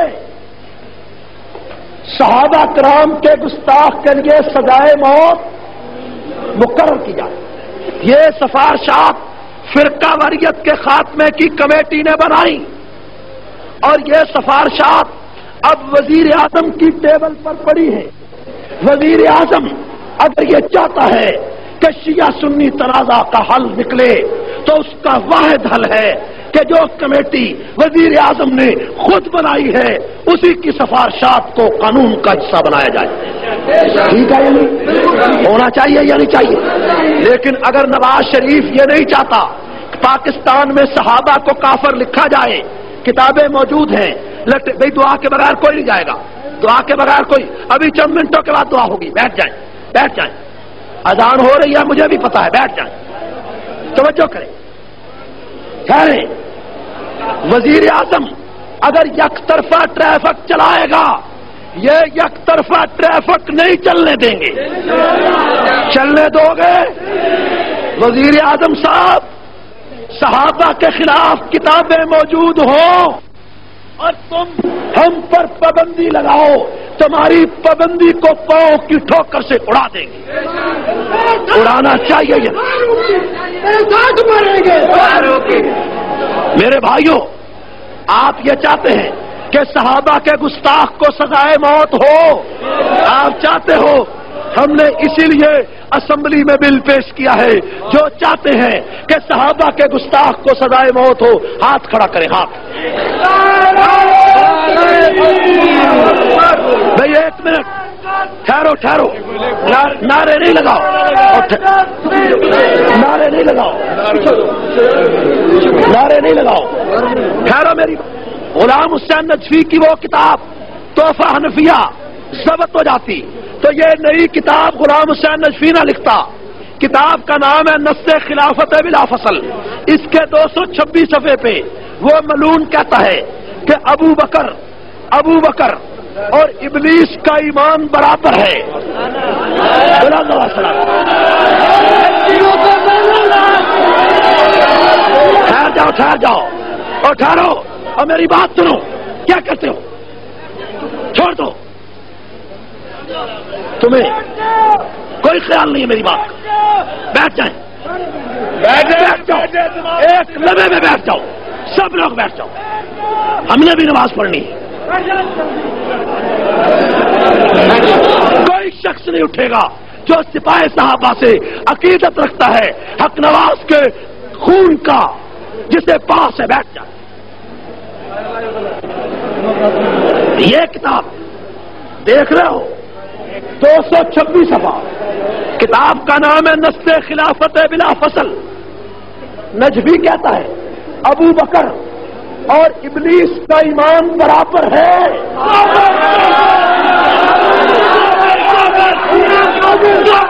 صحابہ کرام کے گستاخ کے لیے سزائے موت مقرر کی جائے۔ یہ سفارشات فرقہ واریت کے خاتمے کی کمیٹی نے بنائی، اور یہ سفارشات اب وزیر اعظم کی ٹیبل پر پڑی ہے۔ وزیر اعظم اگر یہ چاہتا ہے کہ شیعہ سنی تنازع کا حل نکلے تو اس کا واحد حل ہے کہ جو کمیٹی وزیر اعظم نے خود بنائی ہے اسی کی سفارشات کو قانون کا حصہ بنایا جائے۔ ٹھیک ہے یا نہیں؟ ہونا چاہیے یا نہیں چاہیے؟ لیکن اگر نواز شریف یہ نہیں چاہتا کہ پاکستان میں صحابہ کو کافر لکھا جائے، کتابیں موجود ہیں، بھئی دعا کے بغیر کوئی نہیں جائے گا، دعا کے بغیر کوئی، ابھی چند منٹوں کے بعد دعا ہوگی، بیٹھ جائیں بیٹھ جائیں، اذان ہو رہی ہے مجھے بھی پتا ہے، بیٹھ جائیں، توجہ کریں، ٹھہریں۔ وزیر اعظم اگر یک طرفہ ٹریفک چلائے گا، یہ یک طرفہ ٹریفک نہیں چلنے دیں گے۔ چلنے دو گے؟ وزیر اعظم صاحب، صحابہ کے خلاف کتابیں موجود ہوں اور تم ہم پر پابندی لگاؤ، تمہاری پابندی کو پاؤں کی ٹھوکر سے اڑا دیں گے۔ اڑانا چاہیے یا میرے بھائیوں، آپ یہ چاہتے ہیں کہ صحابہ کے گستاخ کو سزائے موت ہو؟ آپ چاہتے ہو؟ ہم نے اسی لیے اسمبلی میں بل پیش کیا ہے، جو چاہتے ہیں کہ صحابہ کے گستاخ کو سزائے موت ہو ہاتھ کھڑا کریں، ہاتھ۔ بھائی ایک منٹ ٹھہرو ٹھہرو، نعرے نہیں لگاؤ، نعرے نہیں لگاؤ، نعرے نہیں لگاؤ، ٹھہرو۔ میری غلام حسین نجفی کی وہ کتاب تحفہ حنفیہ ضبط ہو جاتی تو یہ نئی کتاب غلام حسین نجفی نہ لکھتا۔ کتاب کا نام ہے نص خلافت بلا فصل۔ اس کے 226 صفحے پہ وہ ملون کہتا ہے کہ ابو بکر اور ابلیس کا ایمان برابر ہے۔ ٹھہر جاؤ اور ٹھہرو اور میری بات سنو۔ کیا کرتے ہو؟ چھوڑ دو، تمہیں کوئی خیال نہیں ہے میری بات۔ بیٹھ جائیں، بیٹھ جاؤ، ایک لمحے میں بیٹھ جاؤ، سب لوگ بیٹھ جاؤ، ہم نے بھی نماز پڑھنی ہے۔ کوئی شخص نہیں اٹھے گا جو سپاہی صحابہ سے عقیدت رکھتا ہے، حق نواز کے خون کا جسے پاس ہے، بیٹھ جائے۔ یہ کتاب دیکھ رہے ہو 226 صفحہ، کتاب کا نام ہے نص خلافت بلا فصل۔ نجفی کہتا ہے ابو بکر اور ابلیس کا ایمان برابر ہے۔